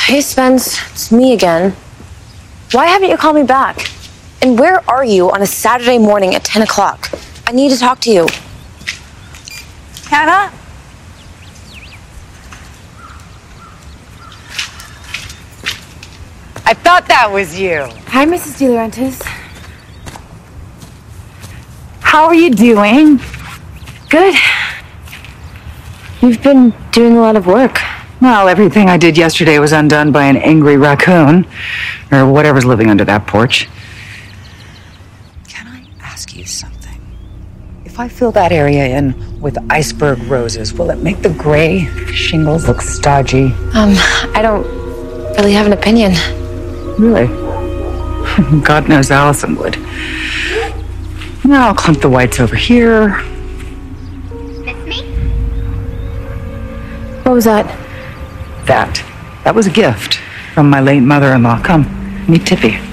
Hey, Spence. It's me again. Why haven't you called me back? And where are you on a Saturday morning at 10 o'clock? I need to talk to you. Hannah? I thought that was you. Hi, Mrs. De Laurentiis. How are you doing? Good. You've been doing a lot of work. Well, everything I did yesterday was undone by an angry raccoon, or whatever's living under that porch. Can I ask you something? If I fill that area in with iceberg roses, will it make the gray shingles look stodgy? I don't really have an opinion. Really? God knows Allison would. Now I'll clump the whites over here. Miss me? What was that? That was a gift from my late mother-in-law. Come, meet Tippy.